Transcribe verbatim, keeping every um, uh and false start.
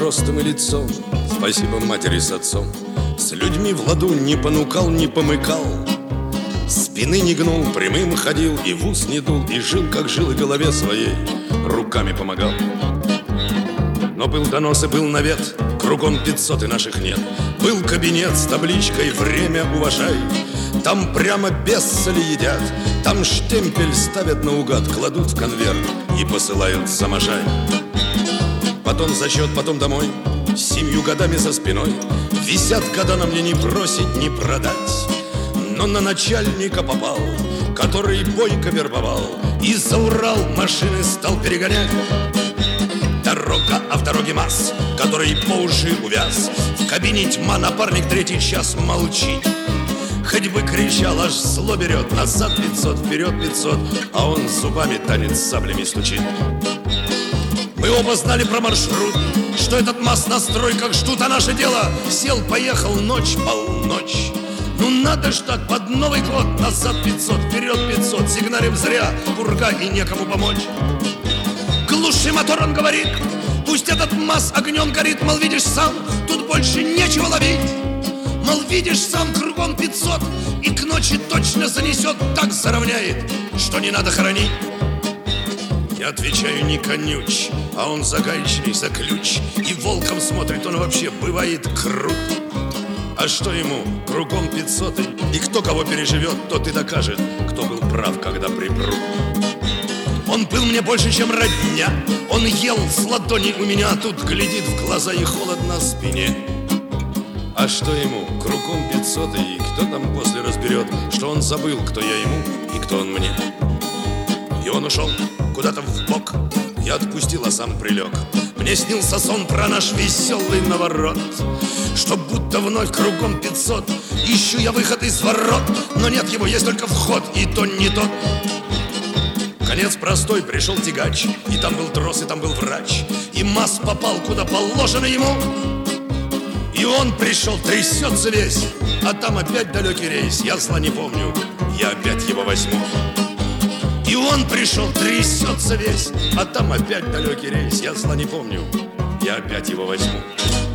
ростом и лицом, спасибо матери с отцом. С людьми в ладу не понукал, не помыкал, спины не гнул, прямым ходил, и в ус не дул, и жил, как жил, и голове своей руками помогал. Но был донос и был навет, кругом пятьсот и наших нет. Был кабинет с табличкой «Время уважай». Там прямо без соли едят, там штемпель ставят наугад, кладут в конверт и посылают саможай. Потом зачет, потом домой, с семью годами за спиной. Висят года на мне, не бросить, не продать. Но на начальника попал, который бойко вербовал, и за Урал машины стал перегонять. Дорога, а в дороге масс, который по уши увяз. В кабине тьма, напарник третий час молчит. Хоть бы кричал, аж зло берет. Назад пятьсот, вперед пятьсот, а он зубами танец с саблями стучит. Мы оба знали про маршрут, что этот масс на стройках ждут. А наше дело — сел, поехал, ночь, полночь. Ну надо ж так, под Новый год. Назад пятьсот, вперед пятьсот, сигналим зря, пурга и некому помочь. Глуши мотор, он говорит, пусть этот масс огнем горит. Мол, видишь сам, тут больше нечего ловить. Мол, видишь сам, кругом пятьсот, и к ночи точно занесет. Так заровняет, что не надо хоронить. Я отвечаю, не конюч, а он за гаечный, за ключ. И волком смотрит, он вообще бывает крут. А что ему, кругом пятьсот, и кто кого переживет, тот и докажет, кто был прав, когда припрут. Он был мне больше, чем родня, он ел с ладони у меня, а тут глядит в глаза и холод на спине. А что ему, кругом пятьсот, и кто там после разберет, что он забыл, кто я ему и кто он мне. И он ушел куда-то в бок, я отпустил, а сам прилег. Мне снился сон про наш веселый наворот, что будто вновь кругом пятьсот. Ищу я выход из ворот, но нет его, есть только вход, и то не тот. Конец простой, пришел тягач, и там был трос, и там был врач, и масс попал, куда положено ему. И он пришел, трясется весь, а там опять далекий рейс. Я зла не помню, я опять его возьму. И он пришел, трясется весь, а там опять далекий рейс. Я зла не помню, я опять его возьму.